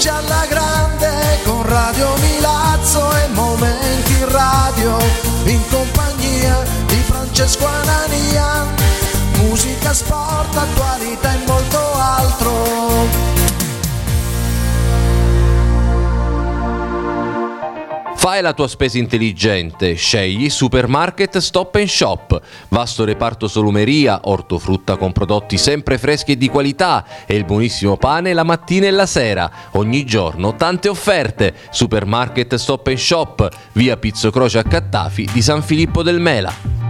amici alla grande con Radio Milazzo e momenti radio in compagnia di Francesco Anania. Musica, sport, attualità e molto altro. Fai la tua spesa intelligente, scegli Supermarket Stop & Shop, vasto reparto solumeria, ortofrutta con prodotti sempre freschi e di qualità e il buonissimo pane la mattina e la sera, ogni giorno tante offerte. Supermarket Stop & Shop, via Pizzo Croce a Cattafi di San Filippo del Mela.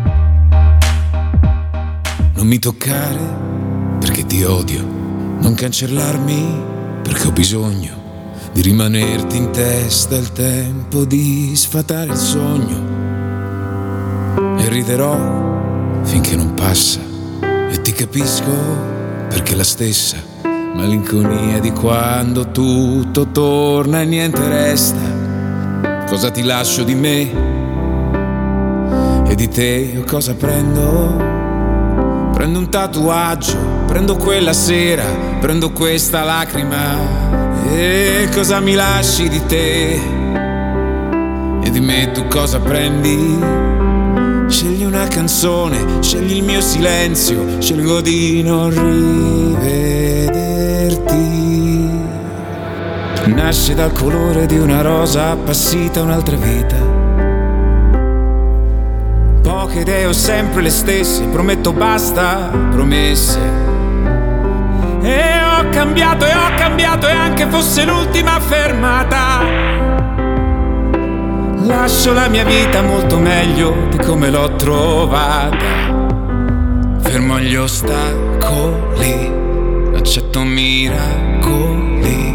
Non mi toccare perché ti odio, non cancellarmi perché ho bisogno di rimanerti in testa il tempo di sfatare il sogno, e riderò finché non passa e ti capisco perché la stessa malinconia di quando tutto torna e niente resta. Cosa ti lascio di me e di te o cosa prendo? Prendo un tatuaggio, prendo quella sera, prendo questa lacrima. E cosa mi lasci di te? E di me tu cosa prendi? Scegli una canzone, scegli il mio silenzio, scelgo di non rivederti. Nasce dal colore di una rosa appassita un'altra vita. Poche idee ho sempre le stesse, prometto basta promesse. E ho cambiato e anche fosse l'ultima fermata, lascio la mia vita molto meglio di come l'ho trovata. Fermo gli ostacoli, accetto miracoli.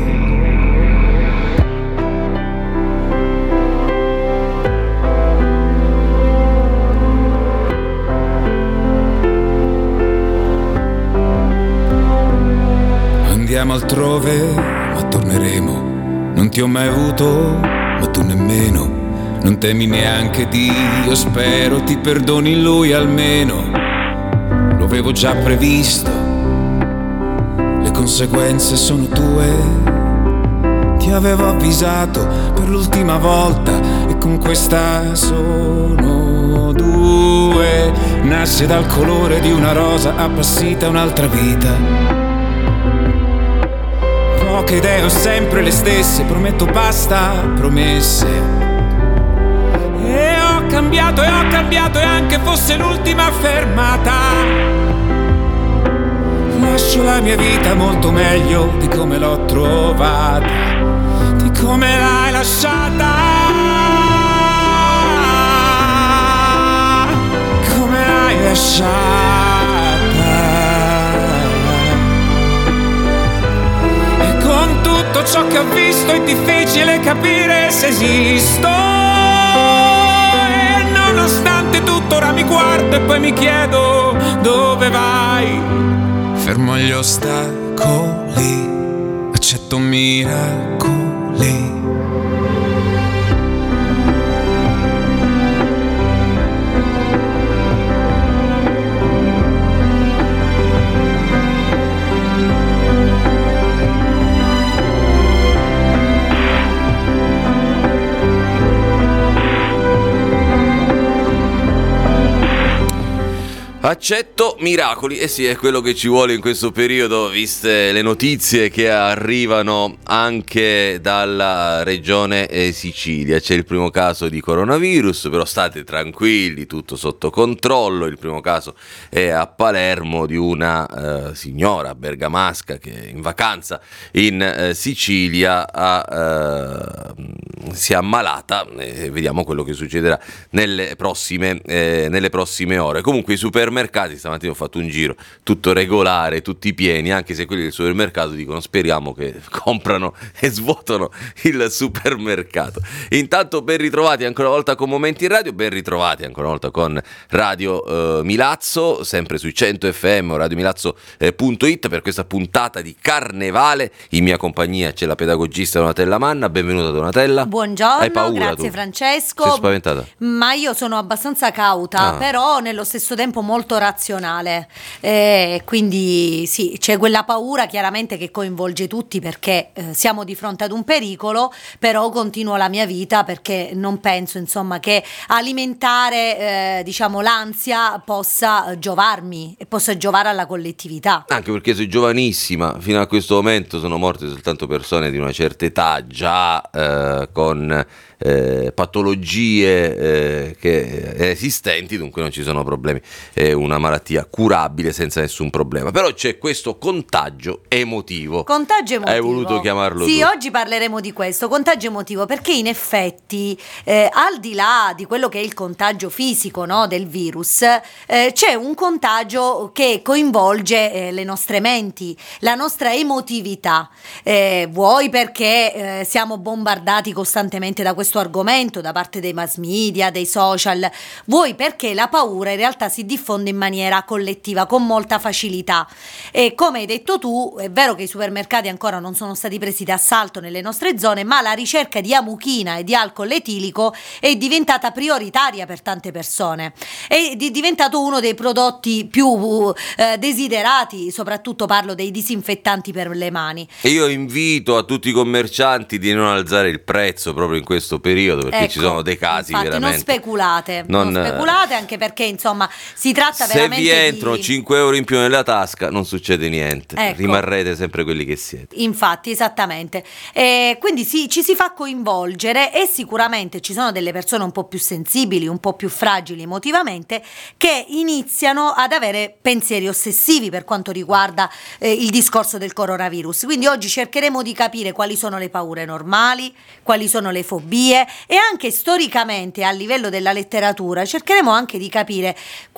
Andiamo altrove, ma torneremo. Non ti ho mai avuto, ma tu nemmeno. Non temi neanche Dio, spero ti perdoni lui almeno. Lo avevo già previsto, le conseguenze sono tue. Ti avevo avvisato per l'ultima volta e con questa sono due. Nasce dal colore di una rosa appassita un'altra vita. Poche idee ho sempre le stesse, prometto basta promesse. E ho cambiato e anche fosse l'ultima fermata, lascio la mia vita molto meglio di come l'ho trovata, di come l'hai lasciata, come l'hai lasciata. Tutto ciò che ho visto è difficile capire se esisto, e nonostante tutto ora mi guardo e poi mi chiedo dove vai. Fermo gli ostacoli, accetto miracoli. Accetto miracoli, eh sì, è quello che ci vuole in questo periodo, viste le notizie che arrivano anche dalla regione Sicilia. C'è il primo caso di coronavirus, però state tranquilli, tutto sotto controllo. Il primo caso è a Palermo di una signora bergamasca che in vacanza in Sicilia si è ammalata, e vediamo quello che succederà nelle prossime ore. Comunque i supermercati, stamattina ho fatto un giro, tutto regolare, tutti pieni, anche se quelli del supermercato dicono speriamo che comprano e svuotano il supermercato. Intanto ben ritrovati ancora una volta con Momenti in Radio, ben ritrovati ancora una volta con Radio Milazzo, sempre sui 100 FM o radiomilazzo.it per questa puntata di Carnevale. In mia compagnia c'è la pedagogista Donatella Manna. Benvenuta Donatella. Buongiorno. Hai paura, grazie tu? Francesco. Sei spaventata? Ma io sono abbastanza cauta, però nello stesso tempo molto molto razionale, quindi sì, c'è quella paura chiaramente che coinvolge tutti, perché siamo di fronte ad un pericolo, però continuo la mia vita perché non penso, insomma, che alimentare diciamo l'ansia possa giovarmi e possa giovare alla collettività. Anche perché sei giovanissima, fino a questo momento sono morte soltanto persone di una certa età, già con patologie esistenti, dunque non ci sono problemi, è una malattia curabile senza nessun problema. Però c'è questo contagio emotivo. Hai voluto chiamarlo sì, tu. oggi parleremo di questo contagio emotivo, perché in effetti al di là di quello che è il contagio fisico, no, del virus, c'è un contagio che coinvolge le nostre menti, la nostra emotività, vuoi perché siamo bombardati costantemente da questo argomento da parte dei mass media, dei social, vuoi perché la paura in realtà si diffonde in maniera collettiva con molta facilità. E come hai detto tu, è vero che i supermercati ancora non sono stati presi d'assalto nelle nostre zone, ma la ricerca di amuchina e di alcol etilico è diventata prioritaria per tante persone, è diventato uno dei prodotti più desiderati, soprattutto parlo dei disinfettanti per le mani. E io invito a tutti i commercianti di non alzare il prezzo proprio in questo periodo, perché ci sono dei casi infatti, veramente non speculate, anche perché insomma si tratta veramente se vi entrano 5 euro in più nella tasca non succede niente, ecco, rimarrete sempre quelli che siete. Infatti, esattamente, quindi ci si fa coinvolgere, e sicuramente ci sono delle persone un po' più sensibili, un po' più fragili emotivamente, che iniziano ad avere pensieri ossessivi per quanto riguarda il discorso del coronavirus. Quindi oggi cercheremo di capire quali sono le paure normali, quali sono le fobie, e anche storicamente a livello della letteratura cercheremo anche di capire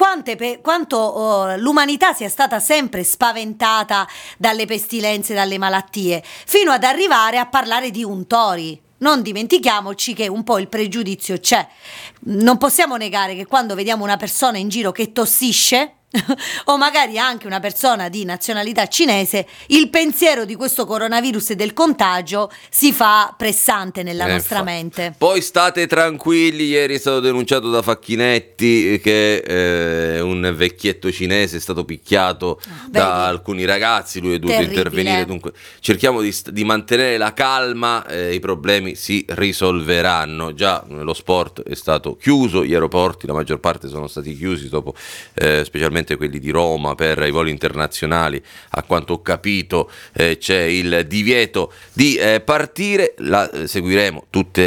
quanto l'umanità sia stata sempre spaventata dalle pestilenze, dalle malattie, fino ad arrivare a parlare di untori. Non dimentichiamoci che un po' il pregiudizio c'è. Non possiamo negare che quando vediamo una persona in giro che tossisce, o magari anche una persona di nazionalità cinese, il pensiero di questo coronavirus e del contagio si fa pressante nella nostra mente. Poi state tranquilli, ieri è stato denunciato da Facchinetti che un vecchietto cinese è stato picchiato da alcuni ragazzi, lui è dovuto intervenire, dunque cerchiamo di mantenere la calma, i problemi si risolveranno. Già lo sport è stato chiuso, gli aeroporti la maggior parte sono stati chiusi dopo specialmente quelli di Roma per i voli internazionali, a quanto ho capito c'è il divieto di partire, seguiremo tutto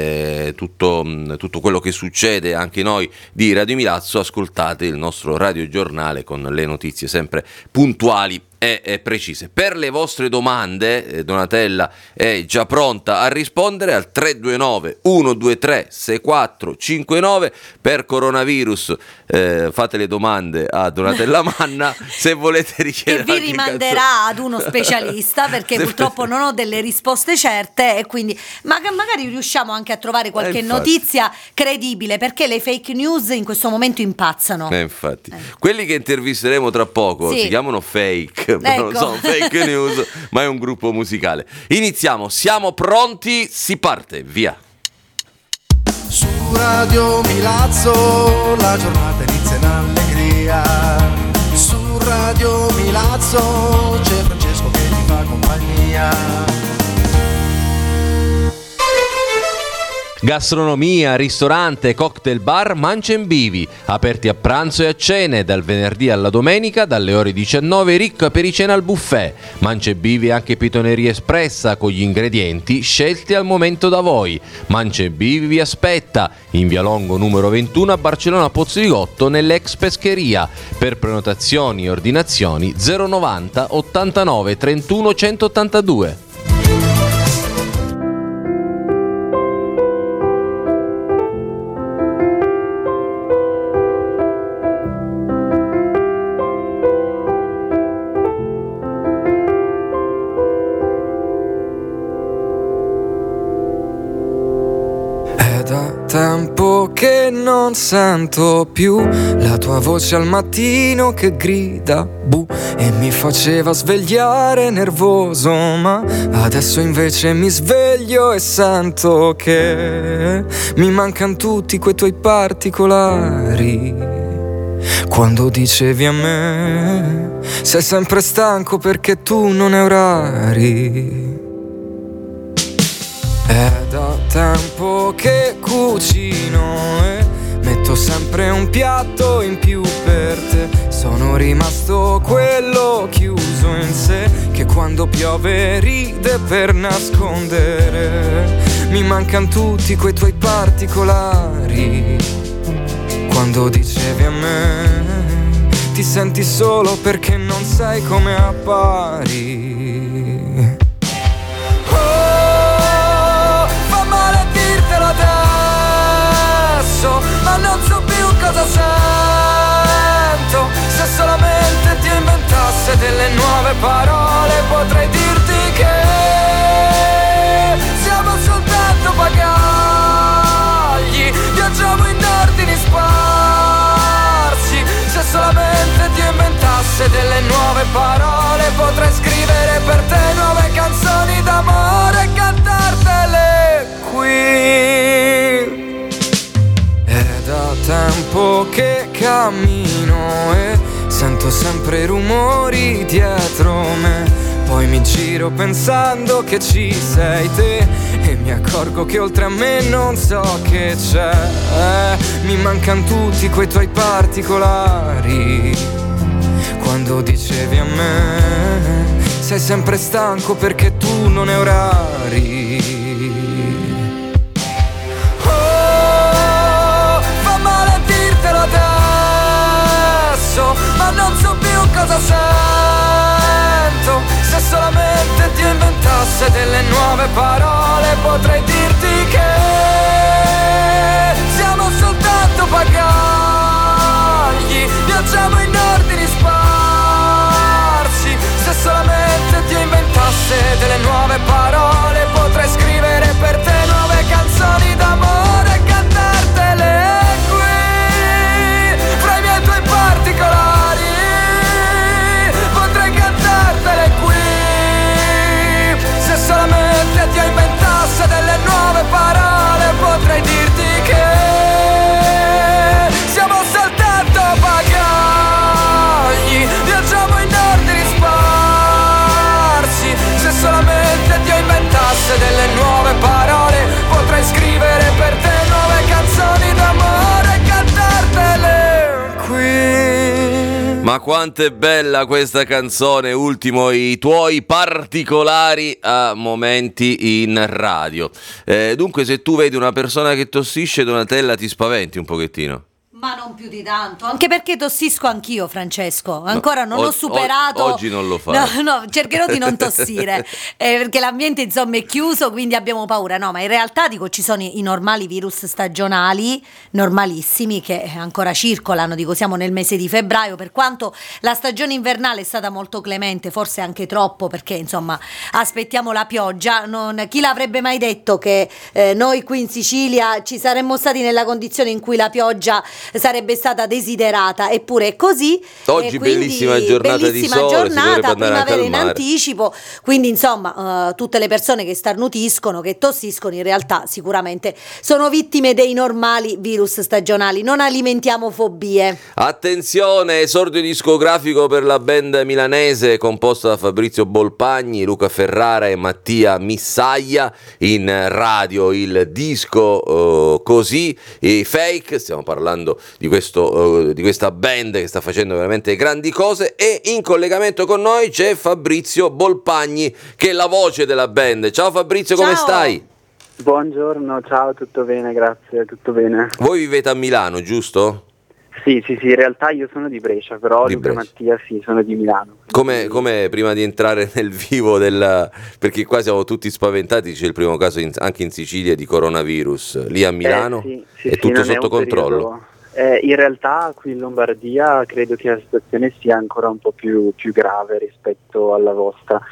quello che succede anche noi di Radio Milazzo, ascoltate il nostro radiogiornale con le notizie sempre puntuali e precise. Per le vostre domande Donatella è già pronta a rispondere al 329 123 6459. Per coronavirus fate le domande a Donatella Manna, se volete richiedere che vi rimanderà ad uno specialista, perché purtroppo non ho delle risposte certe, e quindi magari riusciamo anche a trovare qualche notizia credibile, perché le fake news in questo momento impazzano. Infatti quelli che intervisteremo tra poco si chiamano fake, non sono fake news, ma è un gruppo musicale. Iniziamo, siamo pronti, si parte, via. Su Radio Milazzo la giornata inizia in allegria. Su Radio Milazzo c'è Francesco che ti fa compagnia. Gastronomia, ristorante, cocktail bar, Mangia & Bivi, aperti a pranzo e a cene, dal venerdì alla domenica, dalle ore 19, ricco apericena al buffet. Mangia & Bivi anche pitoneria espressa, con gli ingredienti scelti al momento da voi. Mangia & Bivi vi aspetta, in via Longo numero 21 a Barcellona Pozzoligotto, nell'ex pescheria. Per prenotazioni e ordinazioni 090 89 31 182. Tempo che non sento più la tua voce al mattino che grida bu e mi faceva svegliare nervoso, ma adesso invece mi sveglio e sento che mi mancano tutti quei tuoi particolari. quando dicevi a me sei sempre stanco perché tu non hai orari. È da tempo che cucino e metto sempre un piatto in più per te. Sono rimasto quello chiuso in sé che quando piove ride per nascondere. Mi mancano tutti quei tuoi particolari. Quando dicevi a me ti senti solo perché non sai come appari. Oh, fa male dirtelo adesso, ma non so più cosa sento. Se solamente ti inventasse delle nuove parole potrei dirti che siamo soltanto bagagli, viaggiamo in ordini sparsi. Se solamente ti inventasse delle nuove parole potrei scrivere per te nuove canzoni d'amore e cantartele qui. È da tempo che cammino e sento sempre rumori dietro me. Poi mi giro pensando che ci sei te e mi accorgo che oltre a me non so che c'è. Mi mancano tutti quei tuoi particolari. Quando dicevi a me sei sempre stanco perché tu non hai orari. Oh, fa male dirtelo adesso, ma non so più cosa sento. Se solamente ti inventasse delle nuove parole potrei dirti che siamo soltanto bagagli, viaggiamo in ordini sparsi. Se solamente ti inventasse delle nuove parole potrei scrivere per te nuove canzoni d'amore e cantartele qui. Fra i miei tuoi particolari potrei cantartele qui. Se solamente ti inventasse delle nuove parole potrei dirti che siamo soltanto bagagli, viaggiamo in ordini sparsi. Se solamente ti inventasse delle nuove parole potrei scrivere per te nuove canzoni d'amore e cantartele qui. Ma quanto è bella questa canzone, ultimo i tuoi particolari a momenti in radio. Dunque se tu vedi una persona che tossisce, Donatella, ti spaventi un pochettino? Ma non più di tanto, anche perché tossisco anch'io, Francesco. Ancora non ho superato. Oggi non lo fai. No, cercherò di non tossire, perché l'ambiente insomma è chiuso, quindi abbiamo paura. No, ma in realtà dico ci sono i normali virus stagionali, normalissimi, che ancora circolano. Dico siamo nel mese di febbraio, per quanto la stagione invernale è stata molto clemente, forse anche troppo, perché insomma aspettiamo la pioggia. Chi l'avrebbe mai detto che noi qui in Sicilia ci saremmo stati nella condizione in cui la pioggia sarebbe stata desiderata, eppure è così. Oggi bellissima giornata di sole, primavera in anticipo, quindi insomma tutte le persone che starnutiscono, che tossiscono, in realtà sicuramente sono vittime dei normali virus stagionali. Non alimentiamo fobie. Attenzione, esordio discografico per la band milanese composta da Fabrizio Bolpagni, Luca Ferrara e Mattia Missaglia. In radio il disco Così e Fake, stiamo parlando di questa band che sta facendo veramente grandi cose, e in collegamento con noi c'è Fabrizio Bolpagni, che è la voce della band. Ciao Fabrizio, come stai? Buongiorno, ciao, tutto bene, grazie, tutto bene. Voi vivete a Milano, giusto? Sì, in realtà io sono di Brescia, però Luca e Mattia sì, sono di Milano. Come prima di entrare nel vivo perché qua siamo tutti spaventati, c'è il primo caso anche in Sicilia di coronavirus, lì a Milano è tutto sotto controllo? In realtà qui in Lombardia credo che la situazione sia ancora un po' più grave rispetto alla vostra.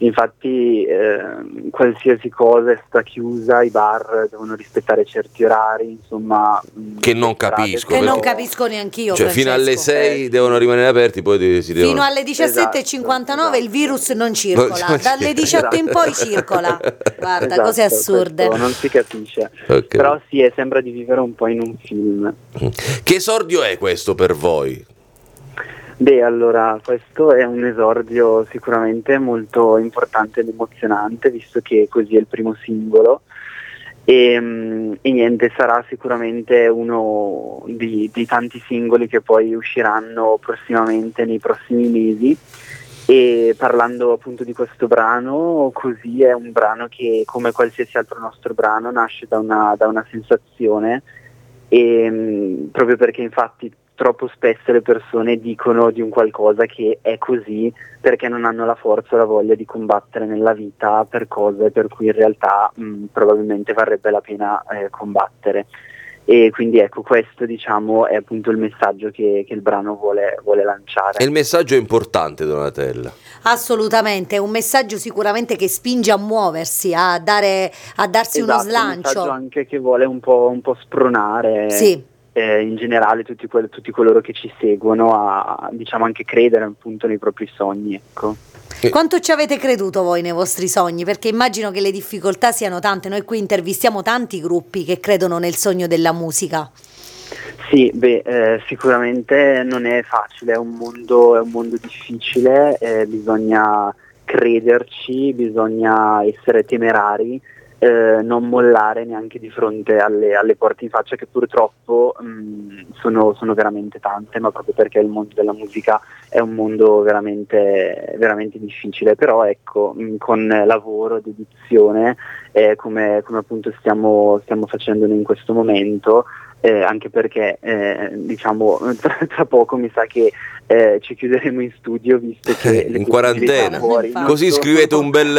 Infatti qualsiasi cosa è stata chiusa, i bar devono rispettare certi orari, insomma. Che non capisco. Che non capisco neanch'io. Cioè Francesco. fino alle 6 devono rimanere aperti, poi si devono... Fino alle 17:59 il virus non circola, dalle 18 in poi circola. Guarda, cose assurde. Non si capisce. Okay. Però sì, sembra di vivere un po' in un film. Che esordio è questo per voi? Beh, allora, questo è un esordio sicuramente molto importante ed emozionante, visto che così è il primo singolo, e niente, sarà sicuramente uno di tanti singoli che poi usciranno prossimamente nei prossimi mesi. E parlando appunto di questo brano, Così è un brano che, come qualsiasi altro nostro brano, nasce da una sensazione, e proprio perché infatti troppo spesso le persone dicono di un qualcosa che è così perché non hanno la forza o la voglia di combattere nella vita per cose per cui in realtà probabilmente varrebbe la pena combattere. E quindi ecco, questo diciamo è appunto il messaggio che il brano vuole lanciare. E il messaggio è importante, Donatella. Assolutamente, è un messaggio sicuramente che spinge a muoversi, a darsi uno slancio. Un messaggio anche che vuole un po' spronare. Sì. In generale tutti coloro che ci seguono a, diciamo, anche credere appunto nei propri sogni, ecco. Quanto ci avete creduto voi nei vostri sogni? Perché immagino che le difficoltà siano tante. Noi qui intervistiamo tanti gruppi che credono nel sogno della musica. Sì, sicuramente non è facile, è un mondo difficile, bisogna crederci, bisogna essere temerari, non mollare neanche di fronte alle porte in faccia, che purtroppo sono veramente tante, ma proprio perché il mondo della musica è un mondo veramente, veramente difficile. Però ecco, con lavoro, dedizione, come appunto stiamo facendo in questo momento, anche perché diciamo tra poco mi sa che ci chiuderemo in studio, visto che in quarantena fuori, così scrivete un bel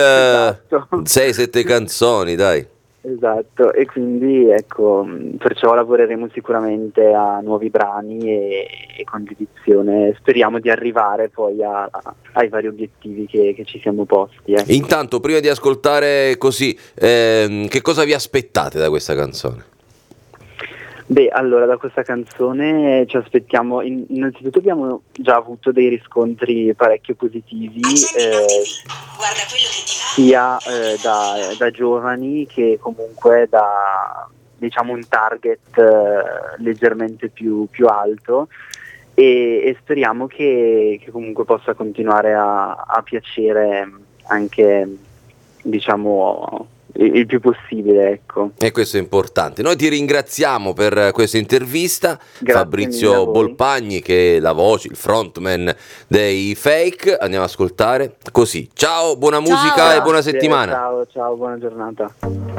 6-7 canzoni, dai. Esatto, e quindi ecco, perciò lavoreremo sicuramente a nuovi brani e con dedizione speriamo di arrivare poi ai vari obiettivi che ci siamo posti. Intanto, prima di ascoltare Così, che cosa vi aspettate da questa canzone? Beh, allora da questa canzone ci aspettiamo, innanzitutto abbiamo già avuto dei riscontri parecchio positivi, sia da giovani che comunque da, diciamo, un target leggermente più alto, e speriamo che comunque possa continuare a piacere anche, diciamo, il più possibile, ecco. E questo è importante. Noi ti ringraziamo per questa intervista. Grazie. Fabrizio Bolpagni, che è la voce, il frontman dei Fake. Andiamo ad ascoltare Così. Ciao, buona musica e buona settimana. Ciao, buona giornata.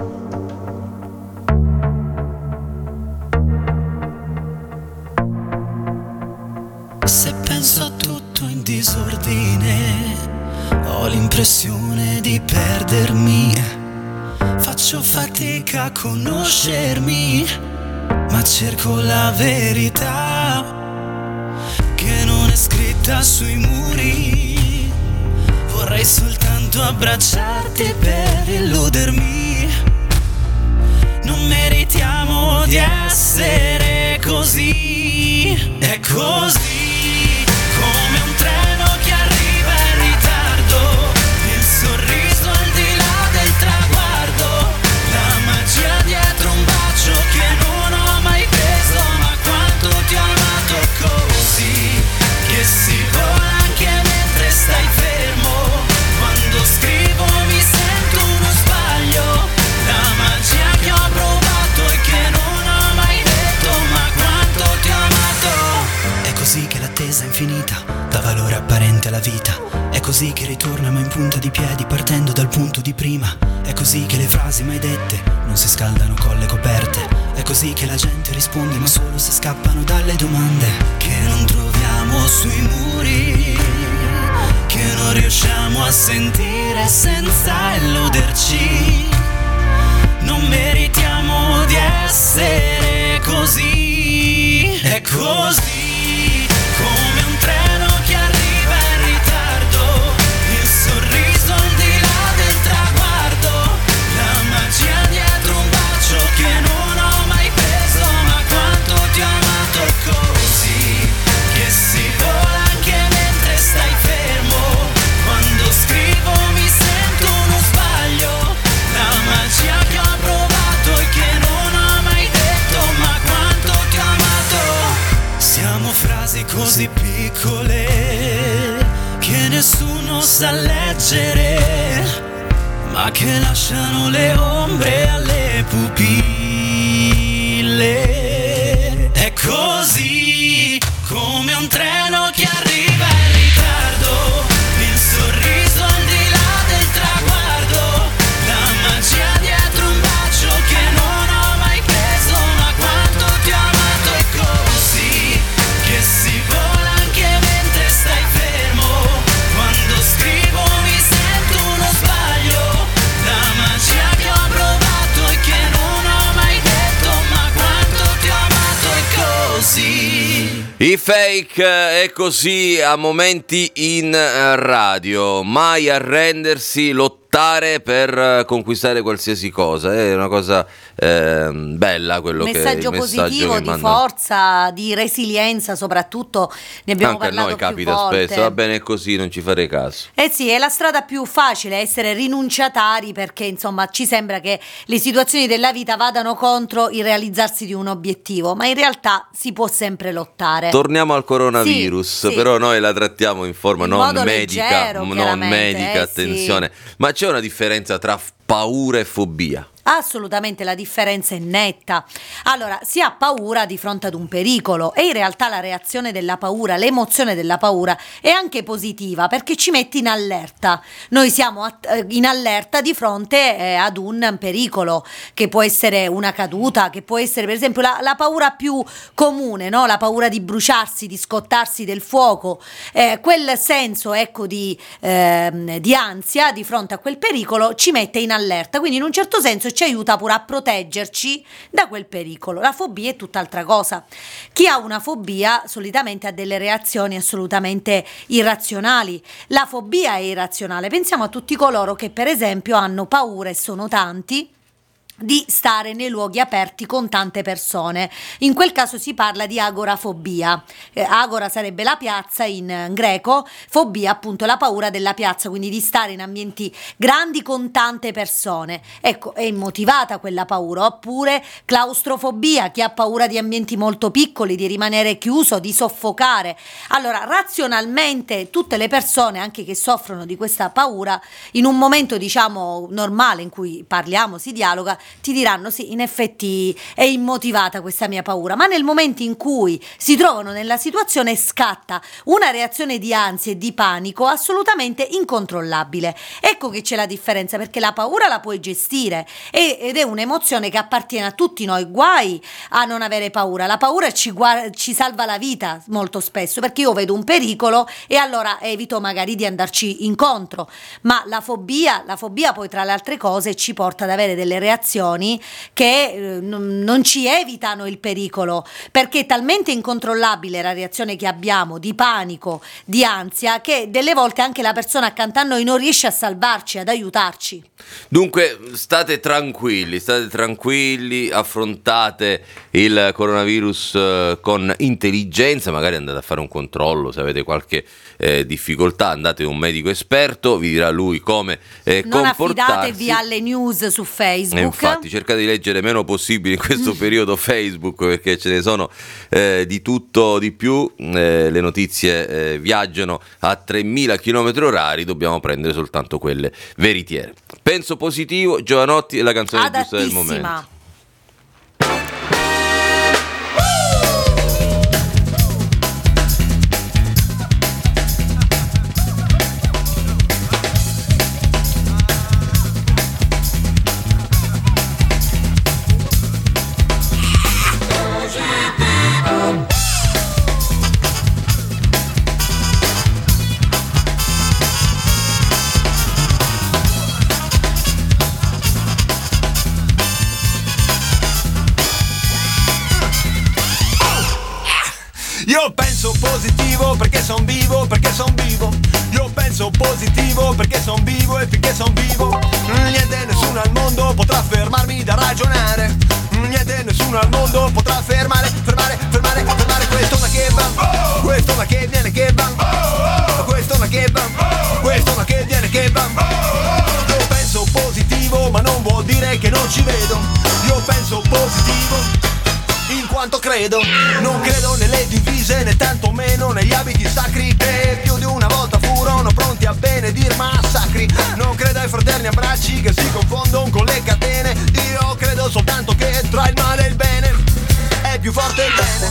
Se penso a tutto in disordine, ho l'impressione di perdermi. Faccio fatica a conoscermi, ma cerco la verità che non è scritta sui muri. Vorrei soltanto abbracciarti per illudermi. Non meritiamo di essere così. È così, come un treno che arriva in ritardo, il sorriso al di là del traguardo, la magia dietro un bacio che non ho mai preso, ma quanto ti ho amato così, che si vola anche mentre stai fermo. Quando scrivo mi sento uno sbaglio, la magia che ho provato e che non ho mai detto, ma quanto ti ho amato. È così che l'attesa infinita dà valore apparente alla vita. È così che ritorniamo in punta di piedi partendo dal punto di prima. È così che le frasi mai dette non si scaldano con le coperte. È così che la gente risponde ma solo se scappano dalle domande che non troviamo sui muri, che non riusciamo a sentire senza illuderci. Non meritiamo di essere così. È così, come un treno che arriva in ritardo, il sorriso al di possa leggere, ma che lasciano le ombre alle pupille. È così come un treno che arriva in ritardo, il sorriso al di là del traguardo, la magia dietro un bacio che non ho mai preso, ma quanto ti ho amato. È così che si vola anche mentre stai fermo, quando scrivo mi sento uno sbaglio, la magia che ho provato e che non ho mai detto, ma quanto ti ho amato. È così. I Fake è così a momenti in radio, mai arrendersi, lottare per conquistare qualsiasi cosa, è una cosa bella quello messaggio che positivo, che di mandano. forza, di resilienza soprattutto, ne abbiamo Anche a parlato noi più capita volte. spesso, va bene così, non ci fare caso. Eh sì, è la strada più facile essere rinunciatari, perché insomma ci sembra che le situazioni della vita vadano contro il realizzarsi di un obiettivo, ma in realtà si può sempre lottare. Torniamo al coronavirus, Sì. però noi la trattiamo in forma In non modo medica, leggero, non chiaramente, medica, attenzione. Ma c'è una differenza tra paura e fobia? Assolutamente, la differenza è netta. Allora, si ha paura di fronte ad un pericolo e in realtà la reazione della paura, l'emozione della paura è anche positiva, perché ci mette in allerta. Noi siamo in allerta di fronte ad un pericolo, che può essere una caduta, che può essere per esempio la paura più comune, no? La paura di bruciarsi, di scottarsi del fuoco, quel senso, ecco, di ansia di fronte a quel pericolo ci mette in allerta, quindi in un certo senso ci aiuta pure a proteggerci da quel pericolo. La fobia è tutt'altra cosa. Chi ha una fobia solitamente ha delle reazioni assolutamente irrazionali. La fobia è irrazionale. Pensiamo a tutti coloro che per esempio hanno paura, e sono tanti, di stare nei luoghi aperti con tante persone. In quel caso si parla di agorafobia. Agora sarebbe la piazza in greco, fobia appunto la paura della piazza, quindi di stare in ambienti grandi con tante persone. Ecco, è immotivata quella paura. Oppure claustrofobia, chi ha paura di ambienti molto piccoli, di rimanere chiuso, di soffocare. Allora, razionalmente tutte le persone, anche che soffrono di questa paura, in un momento diciamo normale in cui parliamo, si dialoga, ti diranno sì, in effetti è immotivata questa mia paura, ma nel momento in cui si trovano nella situazione scatta una reazione di ansia e di panico assolutamente incontrollabile. Ecco che c'è la differenza, perché la paura la puoi gestire ed è un'emozione che appartiene a tutti noi. Guai a non avere paura. La paura ci salva la vita molto spesso, perché io vedo un pericolo e allora evito magari di andarci incontro, ma la fobia poi tra le altre cose ci porta ad avere delle reazioni che non ci evitano il pericolo, perché è talmente incontrollabile la reazione che abbiamo di panico, di ansia, che delle volte anche la persona accanto a noi non riesce a salvarci, ad aiutarci. Dunque state tranquilli, affrontate il coronavirus con intelligenza, magari andate a fare un controllo, se avete qualche difficoltà andate da un medico esperto, vi dirà lui come non comportarsi. affidatevi alle news su Facebook. Infatti cercate di leggere meno possibile in questo periodo Facebook, perché ce ne sono di tutto di più, le notizie viaggiano a 3000 km/h, dobbiamo prendere soltanto quelle veritiere. Penso positivo, Giovanotti è la canzone giusta del momento. Io penso positivo perché son vivo, Io penso positivo perché son vivo e finché son vivo niente, nessuno al mondo potrà fermarmi da ragionare. Niente, nessuno al mondo potrà fermare quest'onda che va, quest'onda che viene che va, quest'onda che va, quest'onda che viene che va. Io penso positivo ma non vuol dire che non ci vedo. Io penso positivo in quanto quanto credo. Non credo nelle divise né tantomeno negli abiti sacri che più di una volta furono pronti a benedir massacri. Non credo ai fraterni abbracci che si confondono con le catene. Io credo soltanto che tra il male e il bene è più forte il bene.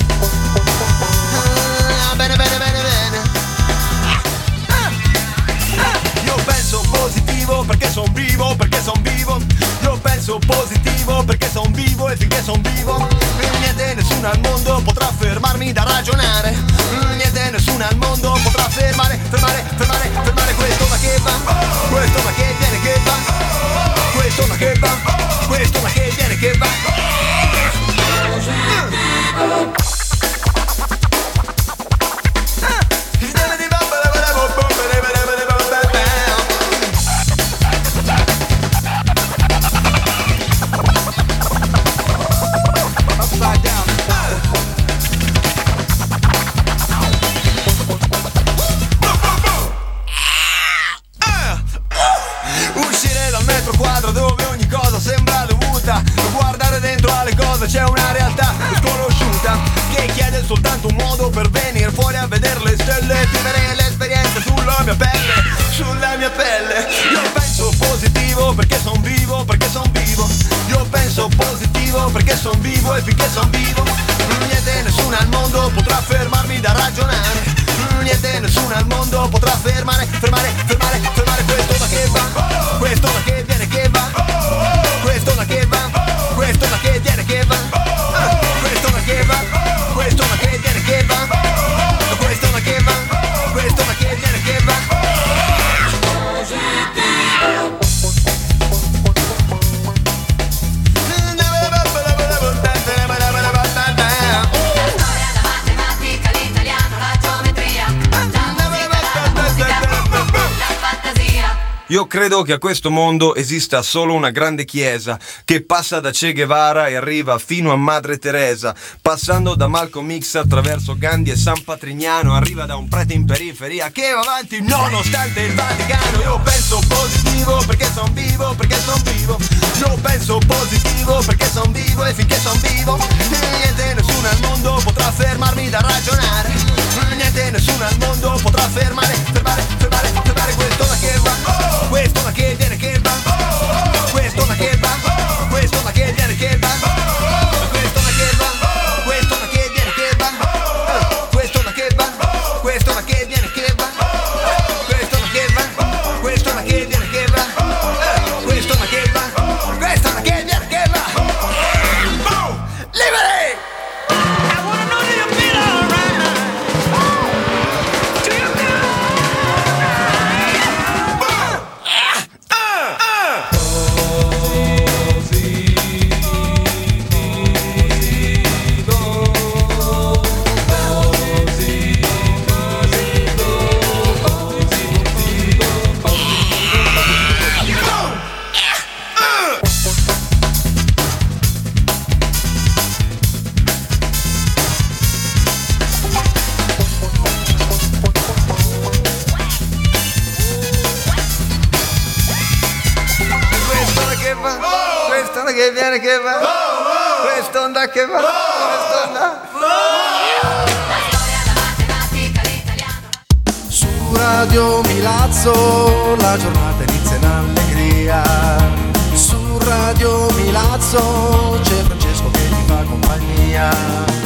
Bene, bene, bene, bene. Io penso positivo perché son vivo, perché son vivo. Io penso positivo perché son vivo e finché son vivo niente, nessuno al mondo potrà fermarmi da ragionare. Niente, nessuno al mondo potrà fermare questo ma che va, questo ma che viene che va, questo ma che va, questo ma che viene che va. C'è una realtà sconosciuta che chiede soltanto un modo per venire fuori a vedere le stelle, vivere l'esperienza sulla mia pelle, sulla mia pelle. Io penso positivo perché son vivo, perché son vivo. Io penso positivo perché son vivo e finché son vivo niente, nessuno al mondo potrà fermarmi da ragionare. Niente, nessuno al mondo potrà fermare questo ma che va, questo ma che viene che va, questo ma che va, questo ma che viene che va, questo ma che va, questo ma che viene che va, questo ma che va, questo ma che viene che va. Io credo che a questo mondo esista solo una grande chiesa che passa da Che Guevara e arriva fino a Madre Teresa, passando da Malcolm X attraverso Gandhi e San Patrignano, arriva da un prete in periferia che va avanti nonostante il Vaticano. Io penso positivo perché son vivo, perché son vivo. Io penso positivo perché son vivo e finché son vivo niente, nessuno al mondo potrà fermarmi da ragionare. Niente, nessuno al mondo potrà fermare questo ma che va, questo ma che viene che va, questo ma che va, questo ma che viene che va, questo ma che va, questo ma che viene che va, questo ma che va, questo ma che viene che va, questo ma che va, questo ma che viene che va, questo ma che va, questo ma che viene che va. Liberi! Quest'onda che viene che va, quest'onda che va, quest'onda. Su Radio Milazzo la giornata inizia in allegria. Su Radio Milazzo c'è Francesco che ti fa compagnia.